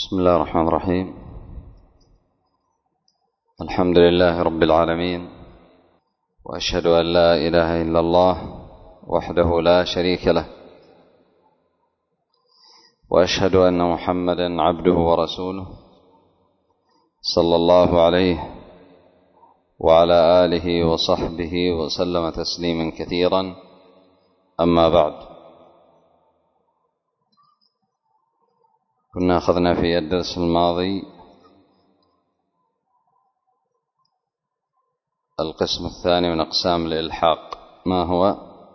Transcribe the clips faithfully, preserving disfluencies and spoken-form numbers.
بسم الله الرحمن الرحيم. الحمد لله رب العالمين، وأشهد أن لا إله إلا الله وحده لا شريك له، وأشهد أن محمدا عبده ورسوله صلى الله عليه وعلى آله وصحبه وسلم تسليما كثيرا. أما بعد، كنا أخذنا في الدرس الماضي القسم الثاني من أقسام الإلحاق. ما هو؟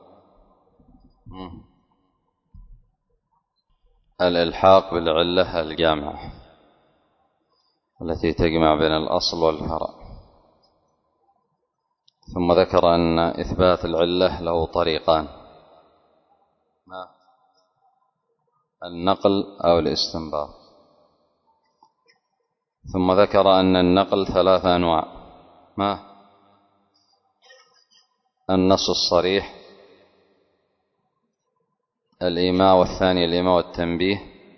الإلحاق بالعلة الجامعة التي تجمع بين الأصل والفرع. ثم ذكر أن إثبات العلة له طريقان: النقل أو الاستنباط. ثم ذكر أن النقل ثلاثة أنواع: ما النص الصريح، الإيماء، والثاني الإيماء والتنبيه،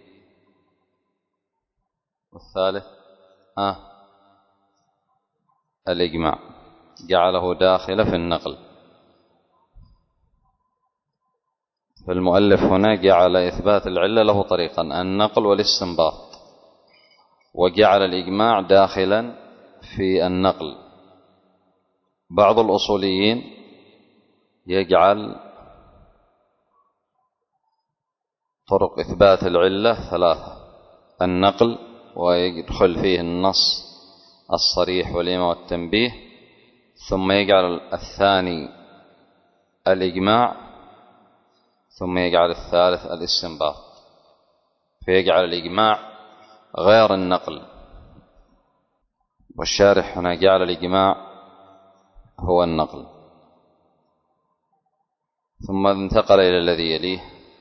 والثالث ها الإجماع. جعله داخل في النقل. فالمؤلف هنا جعل إثبات العلة له طريقا: النقل والاستنباط، وجعل الإجماع داخلا في النقل. بعض الأصوليين يجعل طرق إثبات العلة ثلاثة: النقل، ويدخل فيه النص الصريح والإيماء والتنبيه، ثم يجعل الثاني الإجماع، ثم يجعل الثالث الاستنباط. فيجعل الإجماع غير النقل، والشارح هنا جعل الإجماع هو النقل. ثم انتقل إلى الذي يليه،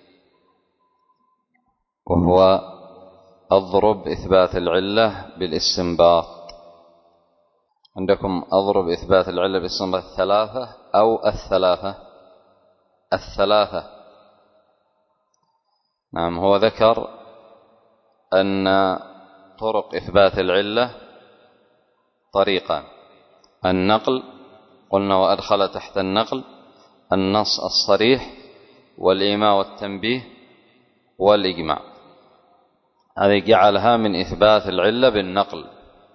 وهو أضرب إثبات العلة بالاستنباط. عندكم أضرب إثبات العلة بالاستنباط الثلاثة أو الثلاثة؟ الثلاثة. نعم، هو ذكر أن طرق إثبات العلة طريقان: النقل، قلنا وأدخل تحت النقل النص الصريح والإيماء والتنبيه والإجماع. هذه جعلها من إثبات العلة بالنقل.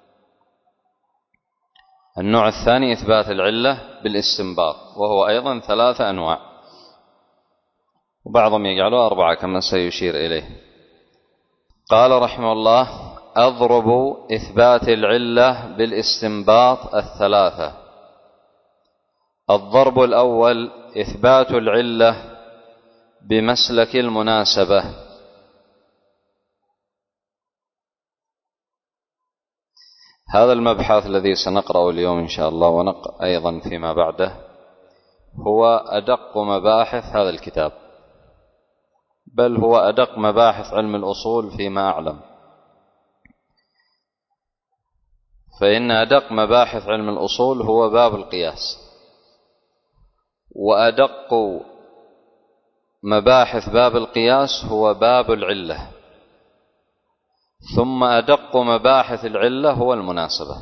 النوع الثاني إثبات العلة بالاستنباط، وهو أيضا ثلاثة أنواع، وبعضهم يجعله أربعة كما سيشير إليه. قال رحمه الله: أضرب إثبات العلة بالاستنباط الثلاثة. الضرب الأول: إثبات العلة بمسلك المناسبة. هذا المبحث الذي سنقرأه اليوم إن شاء الله، ونقرأ أيضا فيما بعده، هو أدق مباحث هذا الكتاب، بل هو أدق مباحث علم الأصول فيما أعلم. فإن أدق مباحث علم الأصول هو باب القياس، وأدق مباحث باب القياس هو باب العلة، ثم أدق مباحث العلة هو المناسبة.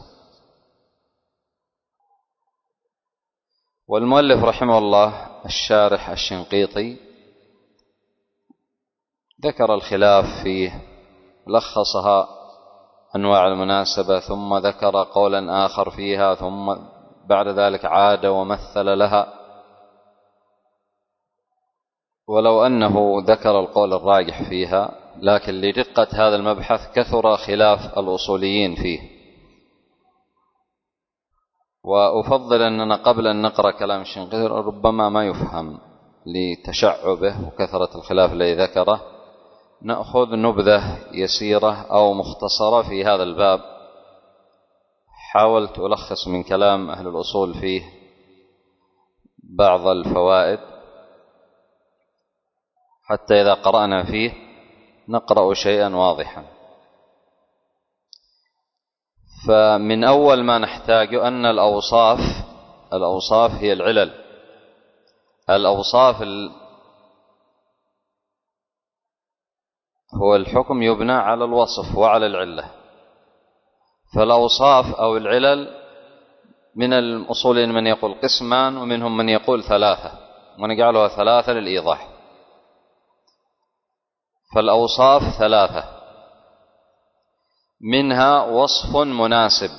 والمؤلف رحمه الله الشارح الشنقيطي ذكر الخلاف فيه، لخصها أنواع المناسبة، ثم ذكر قولا آخر فيها، ثم بعد ذلك عاد ومثل لها. ولو أنه ذكر القول الراجح فيها، لكن لدقة هذا المبحث كثر خلاف الأصوليين فيه. وأفضل أننا قبل أن نقرأ كلام الشنقيطي ربما ما يفهم لتشعبه وكثرة الخلاف الذي ذكره، نأخذ نبذة يسيرة أو مختصرة في هذا الباب. حاولت ألخص من كلام أهل الأصول فيه بعض الفوائد، حتى إذا قرأنا فيه نقرأ شيئا واضحا. فمن أول ما نحتاج أن الأوصاف الأوصاف هي العلل. الأوصاف هو الحكم يبنى على الوصف وعلى العلة، فالأوصاف أو العلل من الأصولين من يقول قسمان ومنهم من يقول ثلاثة، ونجعلها ثلاثة للإيضاح. فالأوصاف ثلاثة، منها وصف مناسب،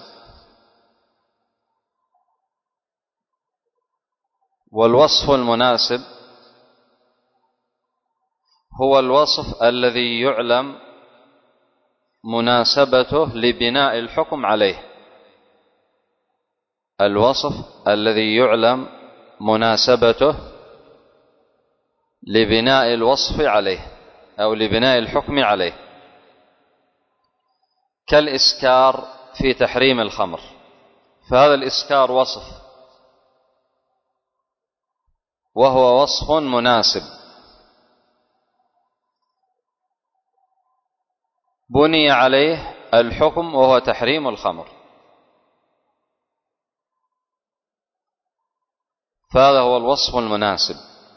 والوصف المناسب هو الوصف الذي يعلم مناسبته لبناء الحكم عليه. الوصف الذي يعلم مناسبته لبناء الوصف عليه أو لبناء الحكم عليه، كالإسكار في تحريم الخمر، فهذا الإسكار وصف وهو وصف مناسب بني عليه الحكم وهو تحريم الخمر، فهذا هو الوصف المناسب.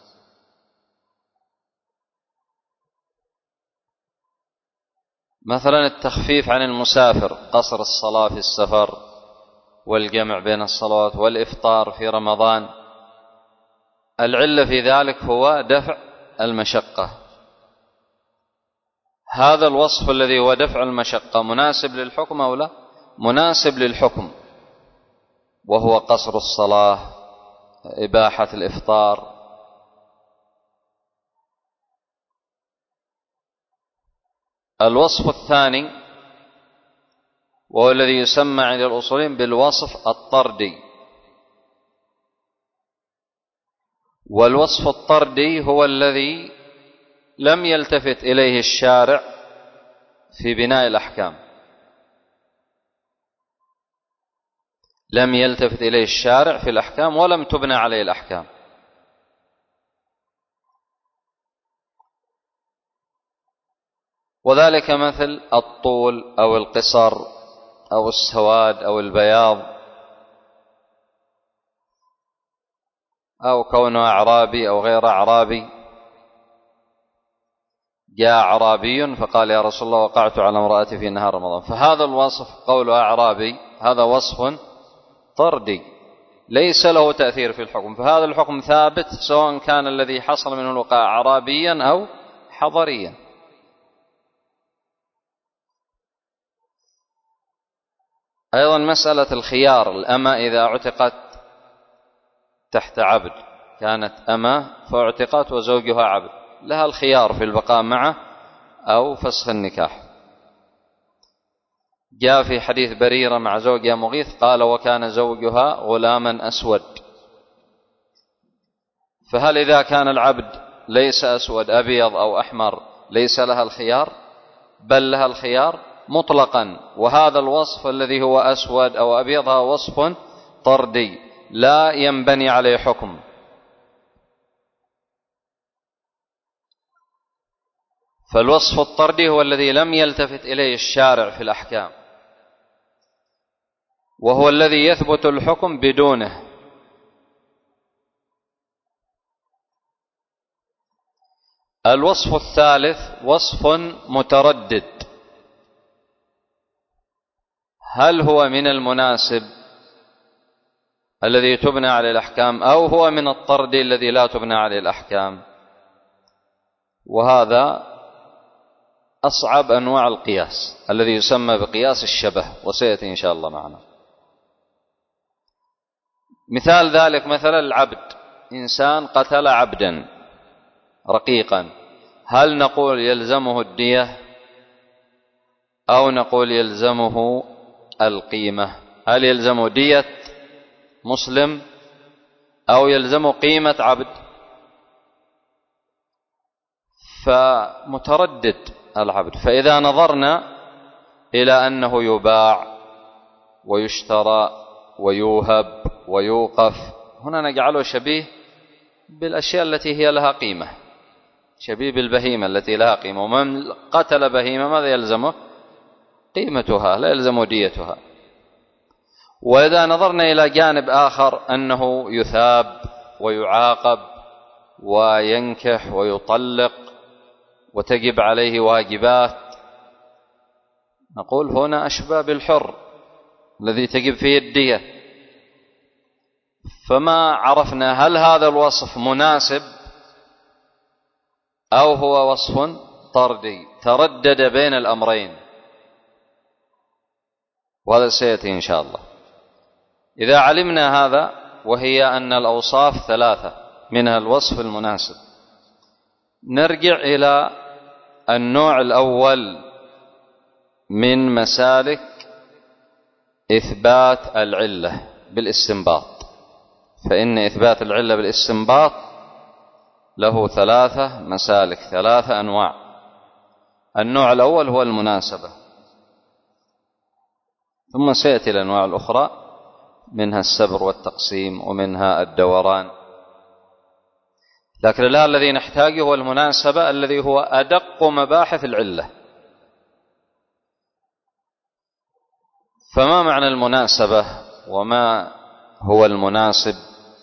مثلا التخفيف عن المسافر، قصر الصلاة في السفر، والجمع بين الصلوات، والإفطار في رمضان، العلة في ذلك هو دفع المشقة. هذا الوصف الذي هو دفع المشقة مناسب للحكم أو لا؟ مناسب للحكم، وهو قصر الصلاة، إباحة الإفطار. الوصف الثاني وهو الذي يسمى عند الأصوليين بالوصف الطردي، والوصف الطردي هو الذي لم يلتفت إليه الشارع في بناء الأحكام، لم يلتفت إليه الشارع في الأحكام ولم تبنى عليه الأحكام. وذلك مثل الطول أو القصر أو السواد أو البياض، أو كونه أعرابي أو غير أعرابي. جاء أعرابي فقال يا رسول الله وقعت على امرأتي في نهار رمضان، فهذا الوصف قول أعرابي هذا وصف طردي ليس له تأثير في الحكم، فهذا الحكم ثابت سواء كان الذي حصل منه الوقاع أعرابيا أو حضريا. أيضا مسألة الخيار، الأمة إذا اعتقت تحت عبد، كانت أمة فاعتقت وزوجها عبد، لها الخيار في البقاء معه أو فسخ النكاح. جاء في حديث بريرة مع زوجها مغيث قال وكان زوجها غلاما أسود، فهل إذا كان العبد ليس أسود أبيض أو أحمر ليس لها الخيار؟ بل لها الخيار مطلقا. وهذا الوصف الذي هو أسود أو أبيض هو وصف طردي لا ينبني عليه حكم. فالوصف الطردي هو الذي لم يلتفت إليه الشارع في الأحكام، وهو الذي يثبت الحكم بدونه. الوصف الثالث وصف متردد، هل هو من المناسب الذي تبنى عليه الأحكام أو هو من الطرد الذي لا تبنى عليه الأحكام؟ وهذا أصعب أنواع القياس الذي يسمى بقياس الشبه، وسيأتي إن شاء الله معنا. مثال ذلك مثلا العبد، إنسان قتل عبدا رقيقا، هل نقول يلزمه الدية أو نقول يلزمه القيمة؟ هل يلزمه دية مسلم أو يلزمه قيمة عبد؟ فمتردد العبد. فإذا نظرنا إلى أنه يباع ويشترى ويوهب ويوقف، هنا نجعله شبيه بالأشياء التي هي لها قيمة، شبيه بالبهيمة التي لها قيمة. ومن قتل بهيمة ماذا يلزمه؟ قيمتها، لا يلزم ديتها. وإذا نظرنا إلى جانب آخر أنه يثاب ويعاقب وينكح ويطلق وتجب عليه واجبات، نقول هنا أشبه بالحر الذي تجب فيه الدية. فما عرفنا هل هذا الوصف مناسب أو هو وصف طردي، تردد بين الأمرين، وهذا سيأتي إن شاء الله. إذا علمنا هذا، وهي أن الأوصاف ثلاثة منها الوصف المناسب، نرجع إلى النوع الأول من مسالك إثبات العلة بالاستنباط. فإن إثبات العلة بالاستنباط له ثلاثة مسالك، ثلاثة أنواع. النوع الأول هو المناسبة، ثم سيأتي الأنواع الأخرى منها السبر والتقسيم ومنها الدوران، لكن الآن الذي نحتاجه هو المناسبة الذي هو أدق مباحث العلة. فما معنى المناسبة وما هو المناسب؟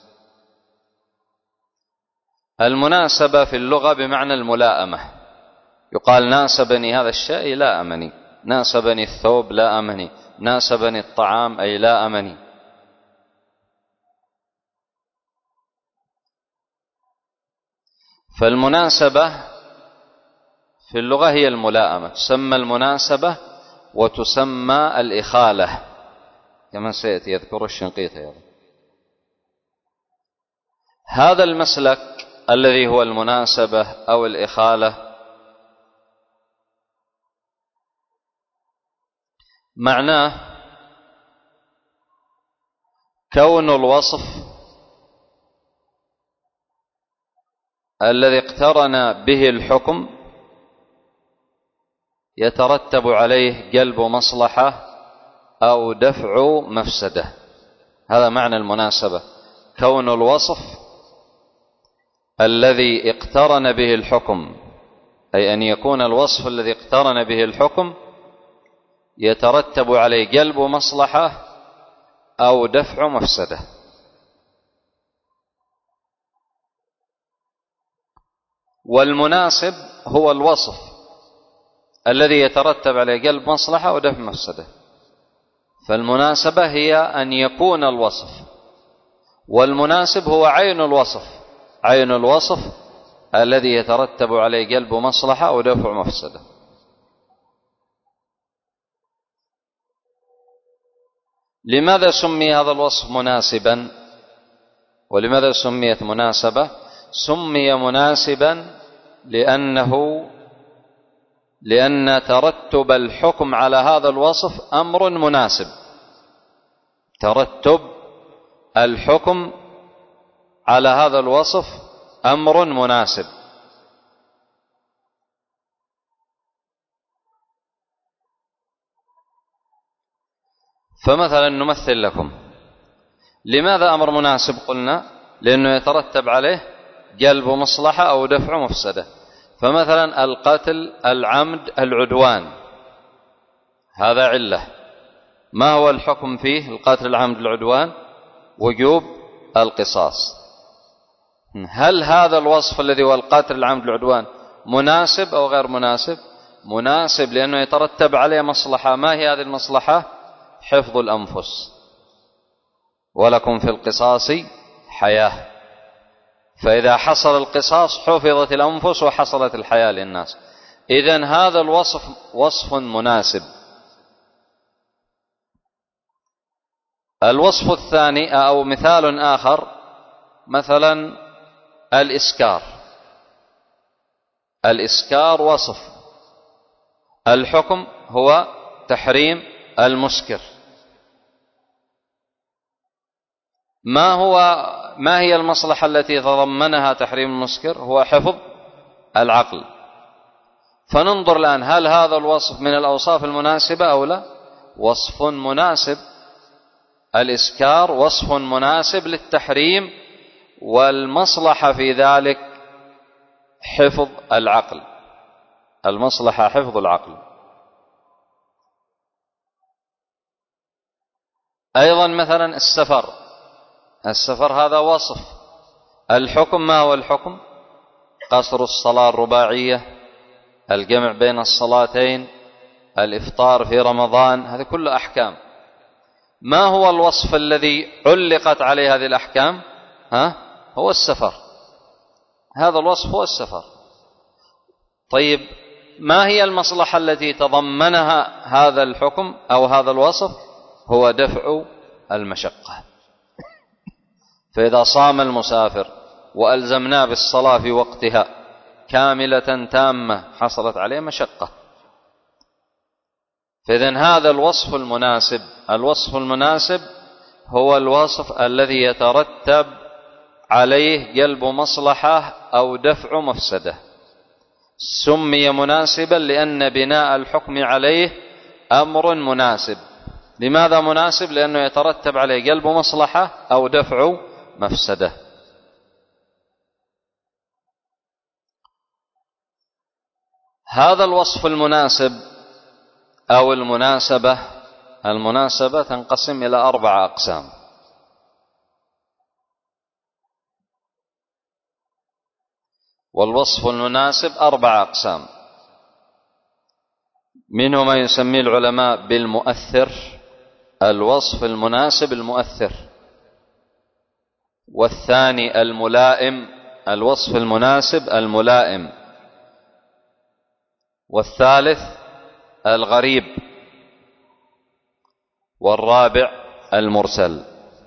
المناسبة في اللغة بمعنى الملائمة، يقال ناسبني هذا الشيء لا أمني، ناسبني الثوب لا أمني، ناسبني الطعام أي لا أمني. فالمناسبة في اللغة هي الملائمة، تسمى المناسبة وتسمى الإخالة كما سيأتي يذكر الشنقيطي أيضا. هذا المسلك الذي هو المناسبة أو الإخالة معناه كون الوصف الذي اقترن به الحكم يترتب عليه جلب مصلحة أو دفع مفسدة. هذا معنى المناسبة، كون الوصف الذي اقترن به الحكم، أي أن يكون الوصف الذي اقترن به الحكم يترتب عليه جلب مصلحة أو دفع مفسدة. والمناسب هو الوصف الذي يترتب عليه جلب مصلحة أو دفع مفسدة. فالمناسبة هي أن يكون الوصف، والمناسب هو عين الوصف، عين الوصف الذي يترتب عليه جلب مصلحة أو دفع مفسدة. لماذا سمي هذا الوصف مناسبا؟ ولماذا سميت مناسبة؟ سمي مناسبا لأنه لأن ترتب الحكم على هذا الوصف أمر مناسب، ترتب الحكم على هذا الوصف أمر مناسب. فمثلا نمثل لكم لماذا أمر مناسب؟ قلنا لأنه يترتب عليه جلب مصلحة أو دفع مفسدة. فمثلا القتل العمد العدوان هذا علة، ما هو الحكم فيه؟ القتل العمد العدوان وجوب القصاص. هل هذا الوصف الذي هو القتل العمد العدوان مناسب أو غير مناسب؟ مناسب لأنه يترتب عليه مصلحة. ما هي هذه المصلحة؟ حفظ الأنفس، ولكم في القصاص حياة. فإذا حصل القصاص حفظت الأنفس وحصلت الحياة للناس. إذن هذا الوصف وصف مناسب. الوصف الثاني أو مثال آخر مثلا الإسكار. الإسكار وصف، الحكم هو تحريم المسكر. ما هو ما هي المصلحة التي تضمنها تحريم المسكر؟ هو حفظ العقل. فننظر الآن هل هذا الوصف من الأوصاف المناسبة أو لا؟ وصف مناسب. الإسكار وصف مناسب للتحريم، والمصلحة في ذلك حفظ العقل، المصلحة حفظ العقل. أيضا مثلا السفر. السفر هذا وصف، الحكم ما هو الحكم؟ قصر الصلاة الرباعية الجمع بين الصلاتين، الإفطار في رمضان، هذه كلها أحكام. ما هو الوصف الذي علقت عليه هذه الأحكام؟ ها؟ هو السفر. هذا الوصف هو السفر. طيب ما هي المصلحة التي تضمنها هذا الحكم أو هذا الوصف؟ هو دفع المشقة. فإذا صام المسافر وألزمناه بالصلاة في وقتها كاملة تامة حصلت عليه مشقة. فإذن هذا الوصف المناسب. الوصف المناسب هو الوصف الذي يترتب عليه جلب مصلحة أو دفع مفسدة. سمي مناسبا لأن بناء الحكم عليه أمر مناسب. لماذا مناسب؟ لأنه يترتب عليه جلب مصلحة أو دفع مفسدة. هذا الوصف المناسب أو المناسبة، المناسبة تنقسم إلى أربعة أقسام. والوصف المناسب أربعة أقسام، منه ما يسميه العلماء بالمؤثر، الوصف المناسب المؤثر. والثاني الملائم، الوصف المناسب الملائم. والثالث الغريب. والرابع المرسل.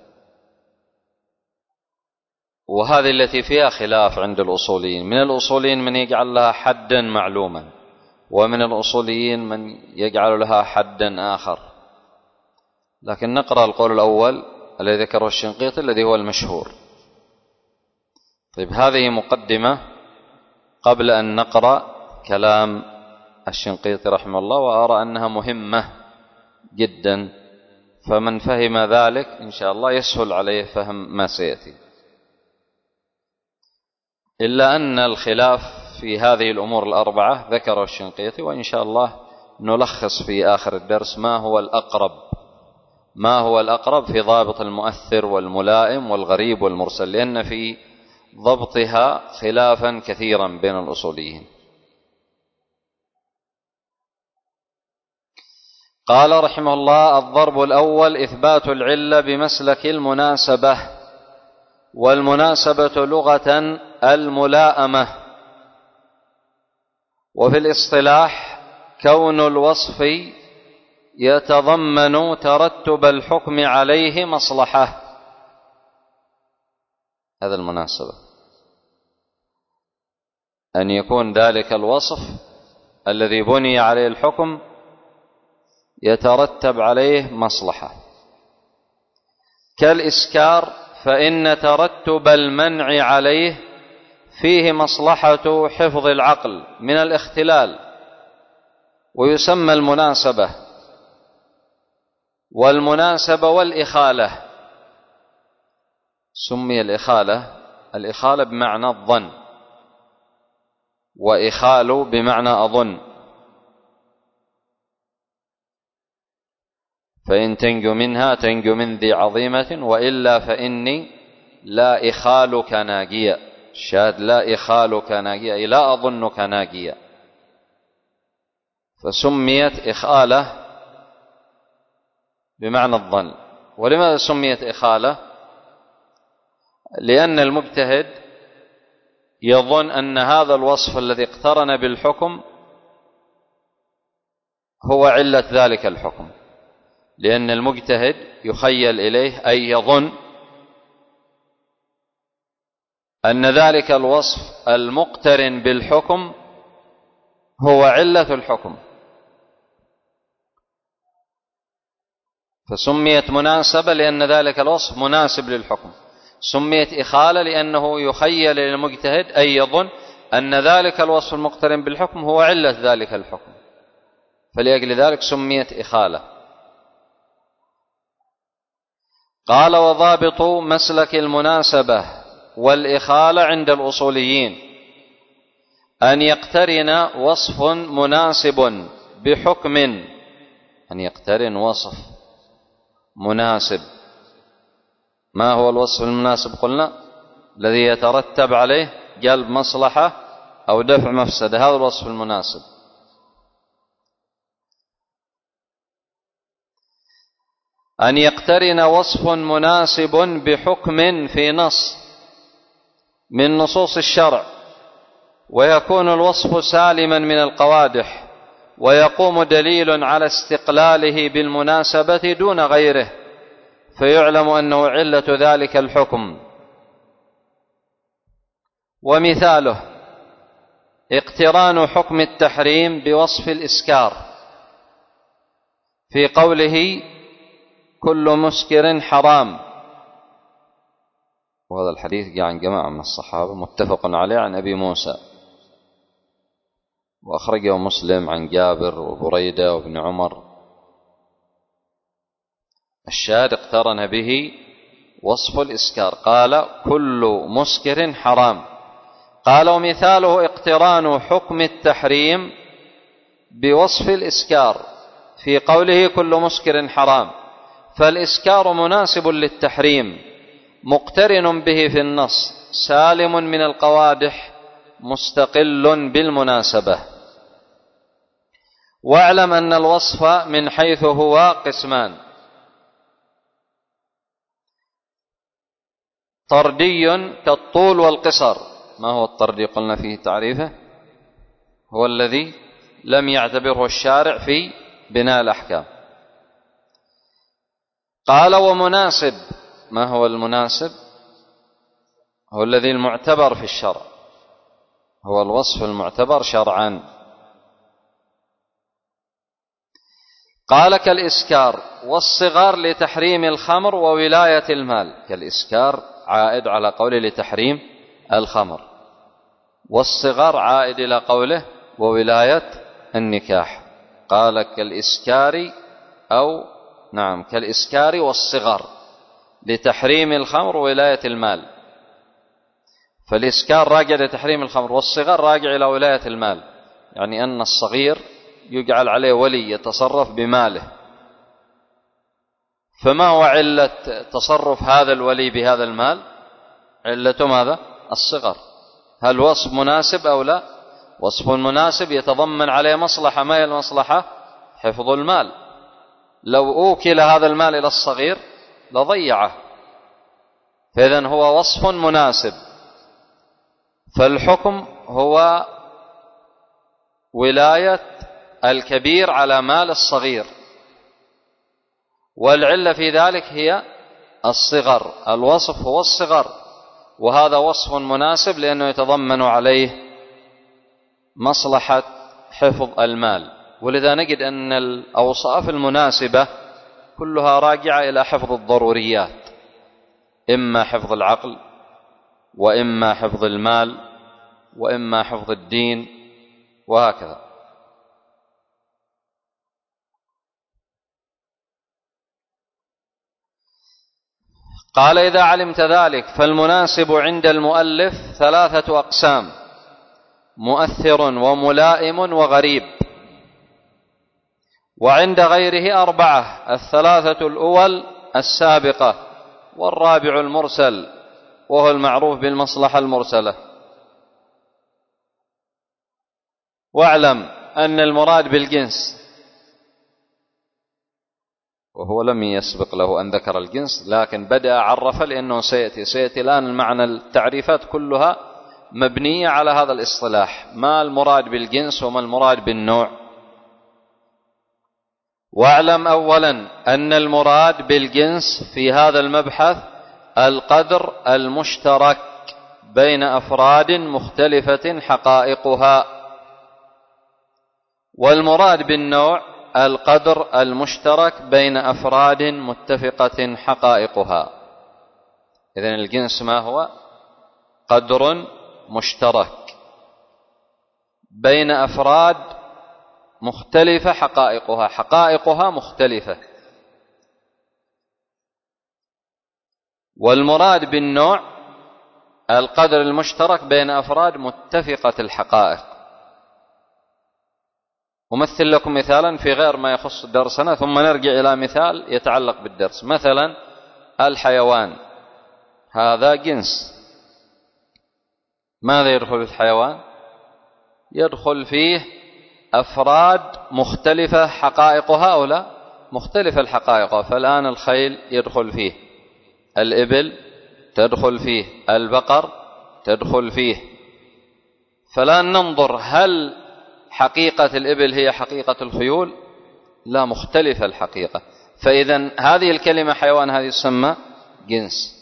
وهذه التي فيها خلاف عند الأصوليين. من الأصوليين من يجعل لها حدا معلوما، ومن الأصوليين من يجعل لها حدا آخر. لكن نقرأ القول الأول الذي ذكره الشنقيطي الذي هو المشهور. طيب هذه مقدمة قبل أن نقرأ كلام الشنقيطي رحمه الله، وأرى أنها مهمة جدا، فمن فهم ذلك إن شاء الله يسهل عليه فهم ما سيأتي. إلا أن الخلاف في هذه الأمور الأربعة ذكره الشنقيطي، وإن شاء الله نلخص في آخر الدرس ما هو الأقرب ما هو الأقرب في ضابط المؤثر والملائم والغريب والمرسل، لأن في ضبطها خلافا كثيرا بين الأصوليين. قال رحمه الله: الضرب الأول إثبات العلة بمسلك المناسبة. والمناسبة لغة الملائمة، وفي الاصطلاح كون الوصف يتضمن ترتب الحكم عليه مصلحة. هذا المناسبة، أن يكون ذلك الوصف الذي بني عليه الحكم يترتب عليه مصلحة. كالإسكار، فإن ترتب المنع عليه فيه مصلحة حفظ العقل من الاختلال، ويسمى المناسبة. والمناسبة والإخالة، سمي الإخالة الإخالة بمعنى الظن، وإخال بمعنى أظن. فإن تنجو منها تنجو من ذي عظيمة، وإلا فإني لا إخالك ناجيا. الشاهد لا إخالك ناجيا، أي لا أظنك ناجيا. فسميت إخالة بمعنى الظن. ولماذا سميت إخالة؟ لأن المجتهد يظن أن هذا الوصف الذي اقترن بالحكم هو علة ذلك الحكم، لأن المجتهد يخيل إليه أي يظن أن ذلك الوصف المقترن بالحكم هو علة الحكم، فسميت مناسبة لأن ذلك الوصف مناسب للحكم. سميت إخالة لأنه يخيل للمجتهد أي يظن أن ذلك الوصف المقترن بالحكم هو علة ذلك الحكم، فلأجل ذلك سميت إخالة. قال: وضابط مسلك المناسبة والإخالة عند الأصوليين أن يقترن وصف مناسب بحكم، أن يقترن وصف مناسب. ما هو الوصف المناسب؟ قلنا الذي يترتب عليه جلب مصلحة أو دفع مفسدة، هذا الوصف المناسب. أن يقترن وصف مناسب بحكم في نص من نصوص الشرع، ويكون الوصف سالما من القوادح، ويقوم دليل على استقلاله بالمناسبة دون غيره، فيعلم أنه علة ذلك الحكم. ومثاله اقتران حكم التحريم بوصف الإسكار في قوله كل مسكر حرام، وهذا الحديث جاء عن جماعة من الصحابة متفق عليه عن أبي موسى، وأخرجه مسلم عن جابر وبريدة وابن عمر. الشاهد اقترن به وصف الإسكار، قال كل مسكر حرام. قال ومثاله اقتران حكم التحريم بوصف الإسكار في قوله كل مسكر حرام، فالإسكار مناسب للتحريم مقترن به في النص سالم من القوادح مستقل بالمناسبة. واعلم أن الوصف من حيث هو قسمان: طردي كالطول والقصر. ما هو الطردي؟ قلنا فيه تعريفه، هو الذي لم يعتبره الشارع في بناء الأحكام. قال ومناسب. ما هو المناسب؟ هو الذي المعتبر في الشرع، هو الوصف المعتبر شرعا. قال كالإسكار والصغار لتحريم الخمر وولاية المال. كالإسكار عائد على قوله لتحريم الخمر، والصغار عائد إلى قوله وولاية النكاح. قال كالإسكار أو نعم كالإسكار والصغار لتحريم الخمر وولاية المال، فالإسكار راجع لتحريم الخمر، والصغار راجع إلى ولاية المال، يعني أن الصغير يجعل عليه ولي يتصرف بماله. فما هو علة تصرف هذا الولي بهذا المال؟ علة ماذا؟ الصغر. هل وصف مناسب أو لا؟ وصف مناسب يتضمن عليه مصلحة. ما هي المصلحة؟ حفظ المال. لو أوكل هذا المال إلى الصغير لضيعه، فإذن هو وصف مناسب. فالحكم هو ولاية الكبير على مال الصغير، والعلة في ذلك هي الصغر. الوصف هو الصغر، وهذا وصف مناسب لأنه يتضمن عليه مصلحة حفظ المال. ولذا نجد أن الأوصاف المناسبة كلها راجعة إلى حفظ الضروريات، إما حفظ العقل، وإما حفظ المال، وإما حفظ الدين، وهكذا. قال إذا علمت ذلك فالمناسب عند المؤلف ثلاثة أقسام: مؤثر وملائم وغريب. وعند غيره أربعة: الثلاثة الأول السابقة، والرابع المرسل، وهو المعروف بالمصلحة المرسلة. واعلم أن المراد بالجنس، وهو لم يسبق له أن ذكر الجنس، لكن بدأ عرف لأنه سيأتي سيأتي الآن المعنى. التعريفات كلها مبنية على هذا الاصطلاح: ما المراد بالجنس وما المراد بالنوع. واعلم أولا أن المراد بالجنس في هذا المبحث القدر المشترك بين أفراد مختلفة حقائقها، والمراد بالنوع القدر المشترك بين أفراد متفقة حقائقها. إذن الجنس ما هو؟ قدر مشترك بين أفراد مختلفة حقائقها، حقائقها مختلفة. والمراد بالنوع القدر المشترك بين أفراد متفقة الحقائق. أمثل لكم مثالا في غير ما يخص درسنا، ثم نرجع إلى مثال يتعلق بالدرس. مثلا الحيوان، هذا جنس. ماذا يدخل في الحيوان؟ يدخل فيه أفراد مختلفة حقائقها أو لا؟ مختلف الحقائق. فالآن الخيل يدخل فيه، الإبل تدخل فيه، البقر تدخل فيه. فالآن ننظر هل حقيقة الإبل هي حقيقة الخيول؟ لا، مختلفة الحقيقة. فإذا هذه الكلمة حيوان هذه تسمى جنس.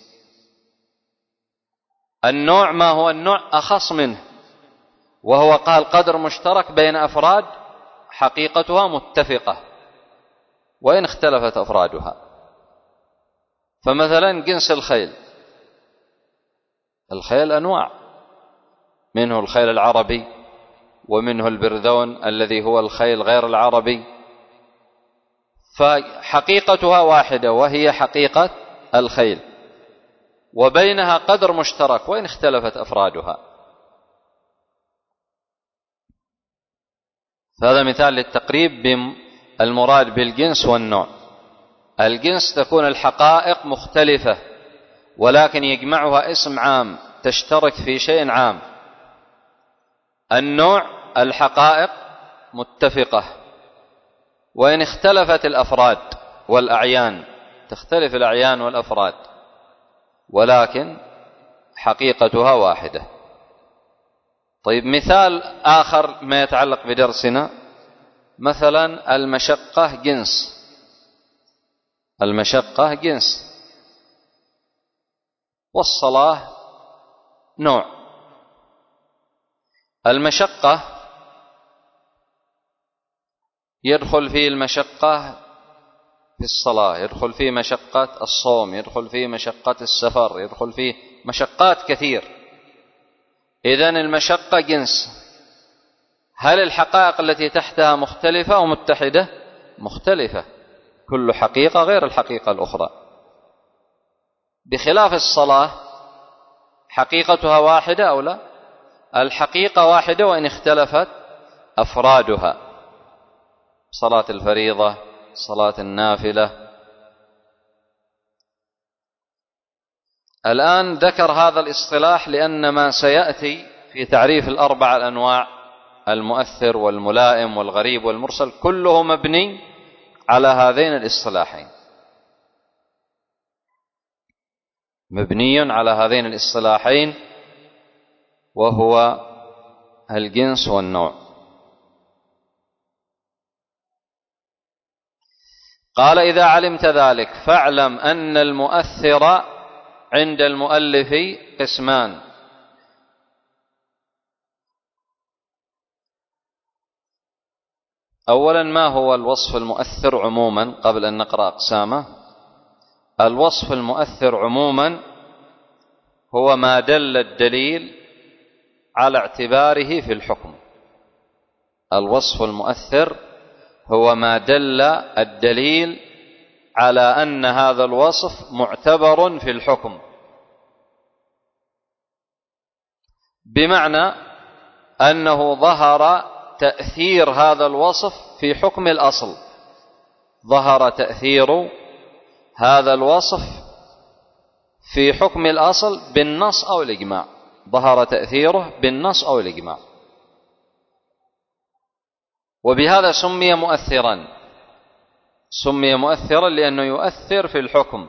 النوع ما هو النوع أخص منه، وهو قال قدر مشترك بين أفراد حقيقتها متفقة وإن اختلفت أفرادها. فمثلا جنس الخيل، الخيل أنواع، منه الخيل العربي ومنه البرذون الذي هو الخيل غير العربي، فحقيقتها واحدة وهي حقيقة الخيل، وبينها قدر مشترك وإن اختلفت أفرادها. هذا مثال للتقريب بالمراد بالجنس والنوع. الجنس تكون الحقائق مختلفة ولكن يجمعها اسم عام تشترك في شيء عام. النوع الحقائق متفقة وإن اختلفت الأفراد والأعيان، تختلف الأعيان والأفراد ولكن حقيقتها واحدة. طيب مثال آخر ما يتعلق بدرسنا، مثلا المشقة جنس، المشقة جنس، والصلاة نوع. المشقة يدخل فيه المشقة في الصلاة، يدخل فيه مشقة الصوم، يدخل فيه مشقة السفر، يدخل فيه مشقات كثير. إذن المشقة جنس. هل الحقائق التي تحتها مختلفة أو متحدة؟ مختلفة، كل حقيقة غير الحقيقة الأخرى. بخلاف الصلاة حقيقتها واحدة أو لا؟ الحقيقة واحدة وإن اختلفت أفرادها، صلاة الفريضة، صلاة النافلة. الآن ذكر هذا الاصطلاح لأن ما سيأتي في تعريف الأربع الأنواع، المؤثر والملائم والغريب والمرسل، كله مبني على هذين الاصطلاحين، مبني على هذين الاصطلاحين، وهو الجنس والنوع. قال إذا علمت ذلك فاعلم أن المؤثر عند المؤلف قسمان. أولا، ما هو الوصف المؤثر عموما قبل أن نقرأ أقسامه؟ الوصف المؤثر عموما هو ما دل الدليل على اعتباره في الحكم. الوصف المؤثر هو ما دل الدليل على أن هذا الوصف معتبر في الحكم، بمعنى أنه ظهر تأثير هذا الوصف في حكم الأصل، ظهر تأثير هذا الوصف في حكم الأصل بالنص أو الإجماع، ظهر تأثيره بالنص أو الإجماع، وبهذا سمي مؤثرا. سمي مؤثرا لأنه يؤثر في الحكم.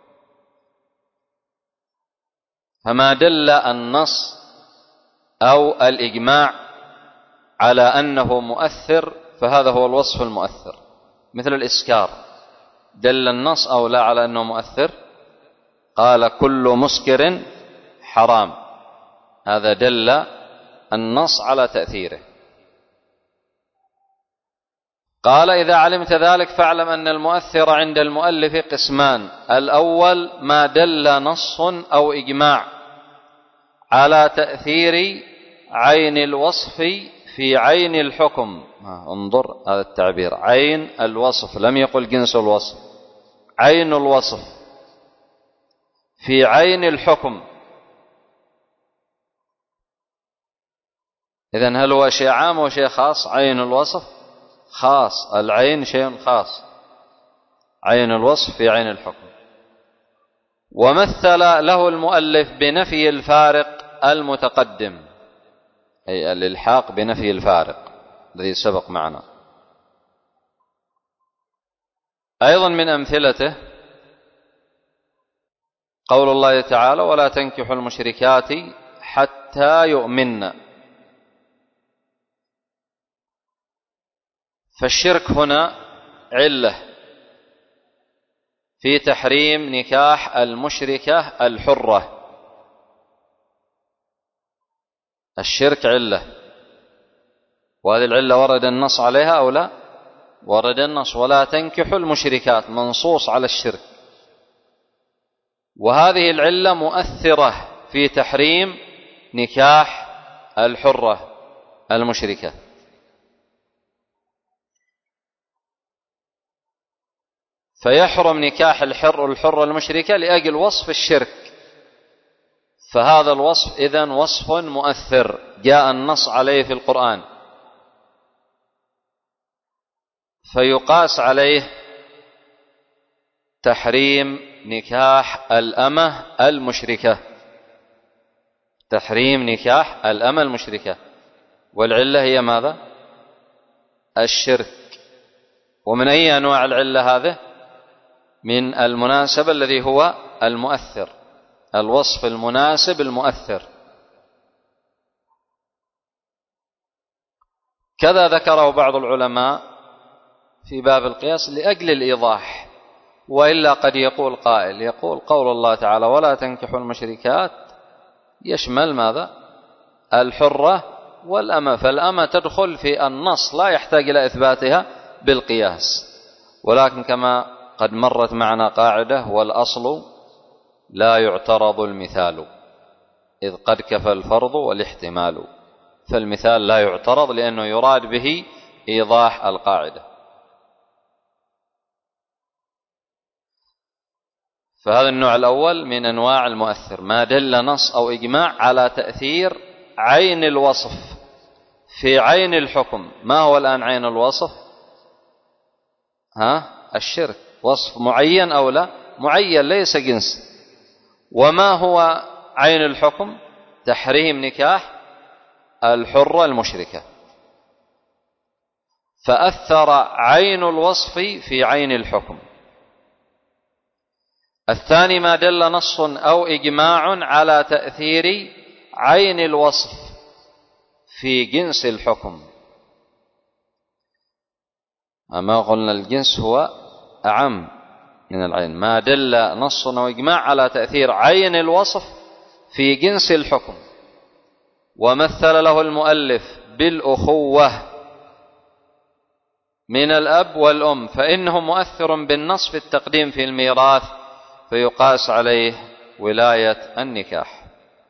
فما دل النص أو الإجماع على أنه مؤثر فهذا هو الوصف المؤثر. مثل الإسكار، دل النص أو لا على أنه مؤثر؟ قال كل مسكر حرام، هذا دل النص على تأثيره. قال إذا علمت ذلك فاعلم أن المؤثر عند المؤلف قسمان. الأول ما دل نص أو إجماع على تأثير عين الوصف في عين الحكم. انظر هذا التعبير، عين الوصف، لم يقل جنس الوصف، عين الوصف في عين الحكم. إذن هل هو شيء عام أو شيء خاص؟ عين الوصف خاص، العين شيء خاص، عين الوصف في عين الحكم. ومثل له المؤلف بنفي الفارق المتقدم، أي الإلحاق بنفي الفارق الذي سبق معنا. أيضا من أمثلته قول الله تعالى: ولا تنكحوا المشركات حتى يؤمن. فالشرك هنا علة في تحريم نكاح المشركة الحرة. الشرك علة، وهذه العلة ورد النص عليها أو لا؟ ورد النص: ولا تنكحوا المشركات، منصوص على الشرك. وهذه العلة مؤثرة في تحريم نكاح الحرة المشركة. فيحرم نكاح الحر الحرة المشركة لأجل وصف الشرك، فهذا الوصف إذن وصف مؤثر جاء النص عليه في القرآن، فيقاس عليه تحريم نكاح الأمة المشركة، تحريم نكاح الأمة المشركة. والعلة هي ماذا؟ الشرك. ومن أي أنواع العلة هذه؟ من المناسب الذي هو المؤثر، الوصف المناسب المؤثر. كذا ذكره بعض العلماء في باب القياس لأجل الإيضاح، وإلا قد يقول قائل يقول قول الله تعالى: ولا تنكحوا المشركات يشمل ماذا؟ الحرة والأمة، فالأمة تدخل في النص لا يحتاج إلى إثباتها بالقياس. ولكن كما قد مرت معنا قاعدة: والأصل لا يعترض المثال إذ قد كفى الفرض والاحتمال. فالمثال لا يعترض لأنه يراد به إيضاح القاعدة. فهذا النوع الأول من أنواع المؤثر، ما دل نص أو إجماع على تأثير عين الوصف في عين الحكم. ما هو الآن عين الوصف؟ ها؟ الشرك. وصف معين أو لا؟ معين، ليس جنس. وما هو عين الحكم؟ تحريم نكاح الحرة المشركة. فأثر عين الوصف في عين الحكم. الثاني ما دل نص أو إجماع على تأثير عين الوصف في جنس الحكم. أما قلنا الجنس هو أعم من العين. ما دل نص أو إجماع على تأثير عين الوصف في جنس الحكم. ومثل له المؤلف بالأخوة من الأب والأم، فإنه مؤثر بالنص في التقديم في الميراث، فيقاس عليه ولاية النكاح.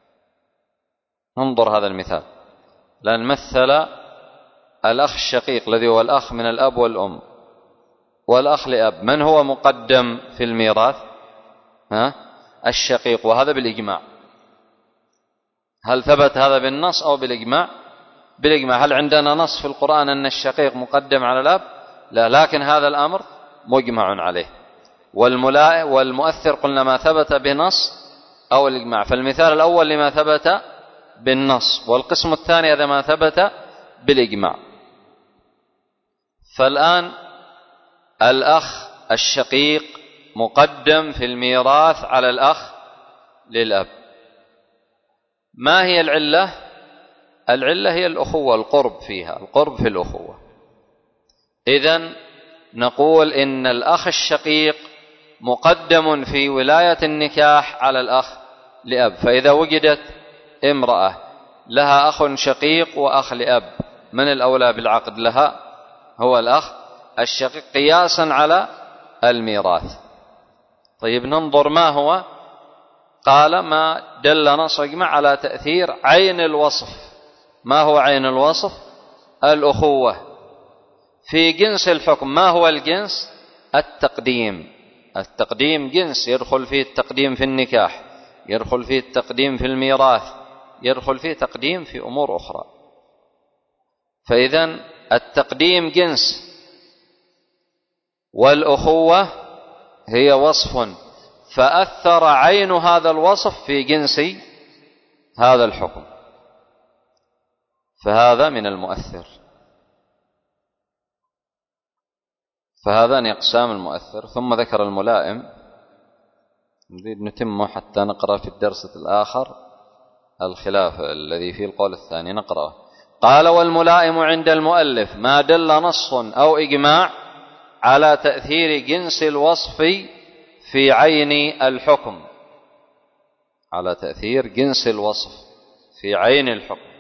انظر هذا المثال، لأن مثل الأخ الشقيق الذي هو الأخ من الأب والأم والأخ لأب، من هو مقدم في الميراث؟ ها؟ الشقيق، وهذا بالإجماع. هل ثبت هذا بالنص أو بالإجماع؟ بالإجماع. هل عندنا نص في القرآن أن الشقيق مقدم على الأب؟ لا، لكن هذا الأمر مجمع عليه. والمؤثر قلنا ما ثبت بنص أو الإجماع. فالمثال الأول لما ثبت بالنص، والقسم الثاني هذا ما ثبت بالإجماع. فالآن الأخ الشقيق مقدم في الميراث على الأخ للأب. ما هي العلة؟ العلة هي الأخوة، القرب فيها، القرب في الأخوة. إذن نقول إن الأخ الشقيق مقدم في ولاية النكاح على الأخ لأب. فإذا وجدت امرأة لها أخ شقيق وأخ لأب، من الأولى بالعقد لها؟ هو الأخ الشقيق قياسا على الميراث. طيب ننظر ما هو. قال: ما دل نص إجماع على تأثير عين الوصف. ما هو عين الوصف؟ الأخوة في جنس الحكم. ما هو الجنس؟ التقديم. التقديم جنس، يدخل فيه التقديم في النكاح، يدخل فيه التقديم في الميراث، يدخل فيه تقديم في أمور أخرى. فإذن التقديم جنس، والأخوة هي وصف، فأثر عين هذا الوصف في جنس هذا الحكم، فهذا من المؤثر. فهذان أقسام المؤثر. ثم ذكر الملائم، نريد نتمه حتى نقرأ في الدرس الآخر الخلاف الذي فيه القول الثاني نقرأه. قال: والملائم عند المؤلف ما دل نص أو إجماع على تأثير جنس الوصف في عين الحكم، على تأثير جنس الوصف في عين الحكم.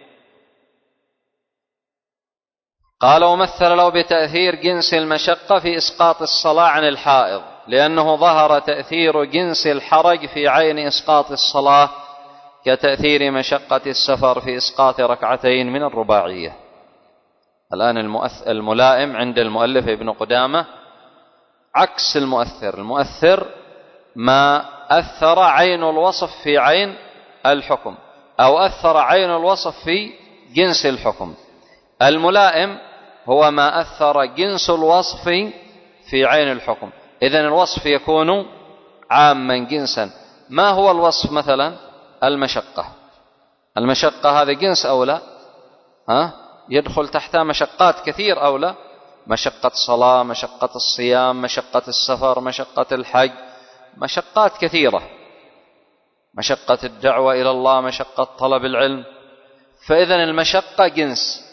قال: ومثل له بتأثير جنس المشقة في إسقاط الصلاة عن الحائض، لأنه ظهر تأثير جنس الحرج في عين إسقاط الصلاة كتأثير مشقة السفر في إسقاط ركعتين من الرباعية. الآن الملائم عند المؤلف ابن قدامة عكس المؤثر. المؤثر ما أثر عين الوصف في عين الحكم، أو أثر عين الوصف في جنس الحكم. الملائم هو ما أثر جنس الوصف في عين الحكم. إذن الوصف يكون عاما جنسا. ما هو الوصف؟ مثلا المشقة. المشقة هذا جنس أو لا؟ ها؟ يدخل تحتها مشقات كثير أو لا؟ مشقة الصلاة، مشقة الصيام، مشقة السفر، مشقة الحج، مشقات كثيرة، مشقة الدعوة إلى الله، مشقة طلب العلم. فإذن المشقة جنس.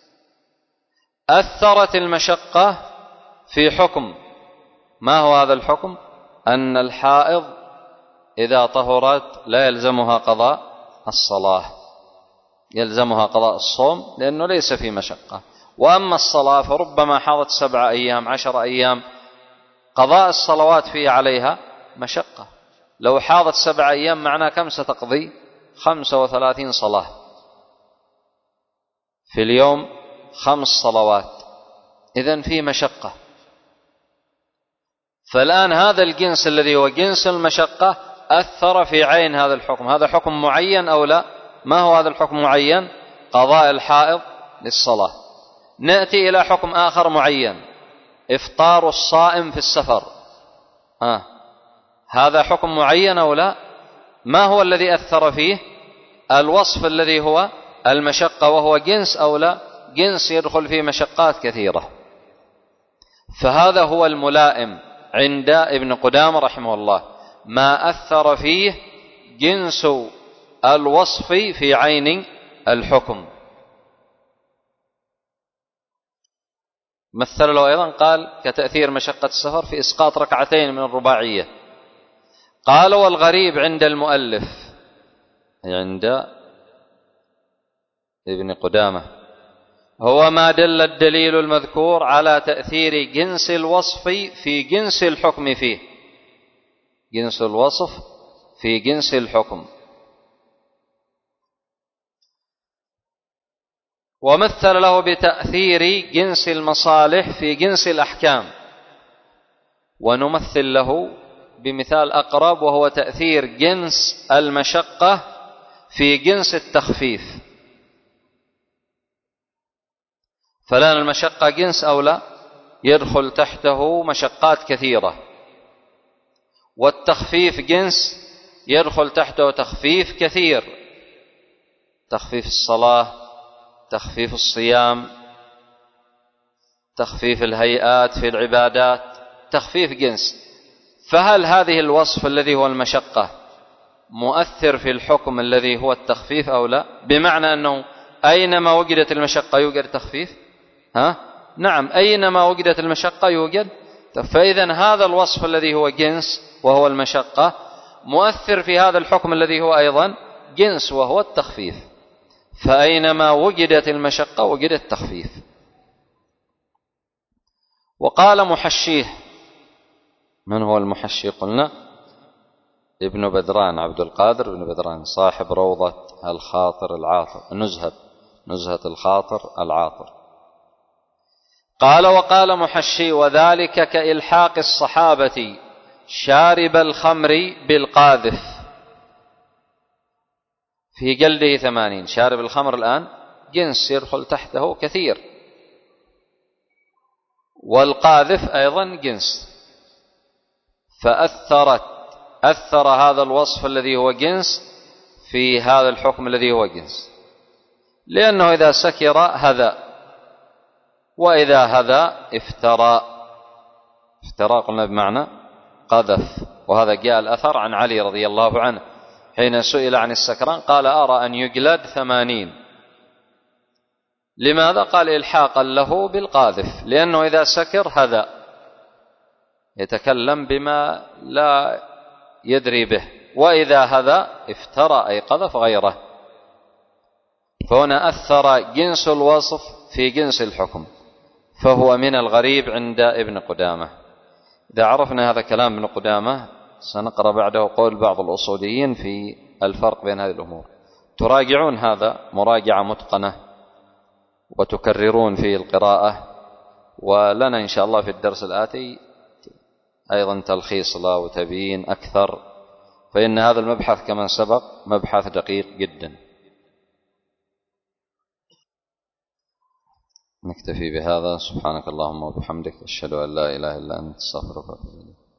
أثرت المشقة في حكم. ما هو هذا الحكم؟ أن الحائض إذا طهرت لا يلزمها قضاء الصلاة، يلزمها قضاء الصوم لأنه ليس في مشقة. وأما الصلاة فربما حاضت سبع أيام عشر أيام، قضاء الصلوات فيه عليها مشقة. لو حاضت سبع أيام معناه كم ستقضي؟ خمسة وثلاثين صلاة في اليوم، خمس صلوات، إذن فيه مشقة. فالآن هذا الجنس الذي هو جنس المشقة أثر في عين هذا الحكم. هذا حكم معين أو لا؟ ما هو هذا الحكم معين؟ قضاء الحائض للصلاة. نأتي إلى حكم آخر معين، إفطار الصائم في السفر. ها. هذا حكم معين أو لا؟ ما هو الذي أثر فيه؟ الوصف الذي هو المشقة، وهو جنس أو لا؟ جنس يدخل فيه مشقات كثيرة. فهذا هو الملائم عند ابن قدامة رحمه الله، ما أثر فيه جنس الوصف في عين الحكم. مثل له أيضا قال: كتأثير مشقة السفر في إسقاط ركعتين من الرباعية. قال: والغريب عند المؤلف، عند ابن قدامة، هو ما دل الدليل المذكور على تأثير جنس الوصف في جنس الحكم فيه. جنس الوصف في جنس الحكم. ومثل له بتأثير جنس المصالح في جنس الأحكام. ونمثل له بمثال أقرب، وهو تأثير جنس المشقة في جنس التخفيف. فلان المشقة جنس أو لا؟ يدخل تحته مشقات كثيرة. والتخفيف جنس يدخل تحته تخفيف كثير، تخفيف الصلاة، تخفيف الصيام، تخفيف الهيئات في العبادات، تخفيف جنس. فهل هذه الوصف الذي هو المشقة مؤثر في الحكم الذي هو التخفيف أو لا؟ بمعنى أنه أينما وجدت المشقة يوجد تخفيف. ها؟ نعم، أينما وجدت المشقة يوجد. فإذا هذا الوصف الذي هو جنس وهو المشقة مؤثر في هذا الحكم الذي هو أيضا جنس وهو التخفيف. فأينما وجدت المشقة وجد التخفيف. وقال محشيه. من هو المحشي؟ قلنا ابن بدران، عبد القادر بن بدران، صاحب روضة الخاطر العاطر، نزهة نزهة الخاطر العاطر. قال: وقال محشي: وذلك كإلحاق الصحابة شارب الخمر بالقاذف في جلده ثمانين. شارب الخمر الآن جنس يدخل تحته كثير، والقاذف أيضا جنس. فأثرت أثر هذا الوصف الذي هو جنس في هذا الحكم الذي هو جنس، لأنه إذا سكر هذا، وإذا هذا افترى. افتراء قلنا بمعنى قذف، وهذا جاء الأثر عن علي رضي الله عنه حين سئل عن السكران قال أرى أن يجلد ثمانين. لماذا؟ قال إلحاقا له بالقاذف، لأنه إذا سكر هذا يتكلم بما لا يدري به، وإذا هذا افترى أي قذف غيره. فهنا أثر جنس الوصف في جنس الحكم، فهو من الغريب عند ابن قدامة. إذا عرفنا هذا كلام ابن قدامة سنقرأ بعده قول بعض الأصوليين في الفرق بين هذه الأمور. تراجعون هذا مراجعة متقنة وتكررون في القراءة، ولنا إن شاء الله في الدرس الآتي أيضا تلخيص له وتبيين أكثر، فإن هذا المبحث كما سبق مبحث دقيق جدا. نكتفي بهذا. سبحانك اللهم وبحمدك، أشهد أن لا إله إلا أنت، أستغفرك وأتوب إليك.